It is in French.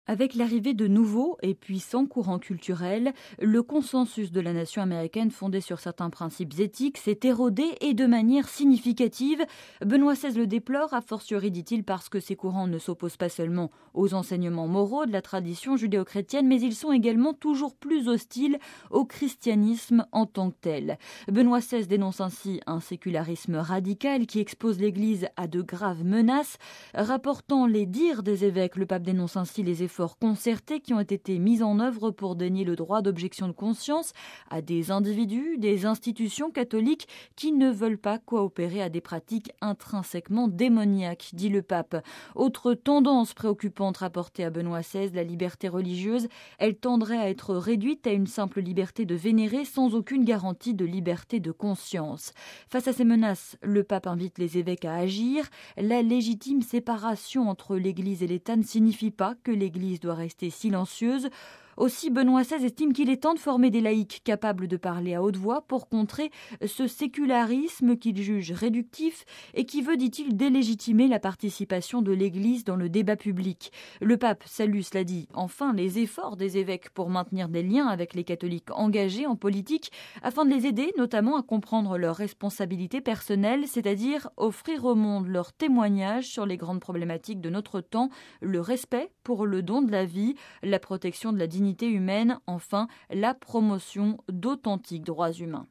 Avec l'arrivée de nouveaux et puissants courants culturels, le consensus de la nation américaine fondé sur certains principes éthiques s'est érodé et de manière significative. Benoît XVI le déplore, a fortiori dit-il, parce que ces courants ne s'opposent pas seulement aux enseignements moraux de la tradition judéo-chrétienne, mais ils sont également toujours plus hostiles au christianisme en tant que tel. Benoît XVI dénonce ainsi un sécularisme radical qui expose l'Église à de graves menaces. Rapportant les dires des évêques, le pape dénonce ainsi les efforts concertés qui ont été mis en œuvre pour dénier le droit d'objection de conscience à des individus, des institutions catholiques qui ne veulent pas coopérer à des pratiques intrinsèquement démoniaques, dit le pape. Autre tendance préoccupante rapportée à Benoît XVI, la liberté religieuse. Elle tendrait à être réduite à une simple liberté de vénérer sans aucune garantie de liberté de conscience. Face à ces menaces, le pape invite les évêques à agir. La légitime séparation entre l'Église et l'État ne signifie pas que l'Église doit rester silencieuse. Aussi, Benoît XVI estime qu'il est temps de former des laïcs capables de parler à haute voix pour contrer ce sécularisme qu'il juge réductif et qui veut, dit-il, délégitimer la participation de l'Église dans le débat public. Le pape salue, cela dit, enfin les efforts des évêques pour maintenir des liens avec les catholiques engagés en politique afin de les aider notamment à comprendre leurs responsabilités personnelles, c'est-à-dire offrir au monde leur témoignage sur les grandes problématiques de notre temps, le respect pour le don de la vie, la protection de la dignité humaine, enfin la promotion d'authentiques droits humains.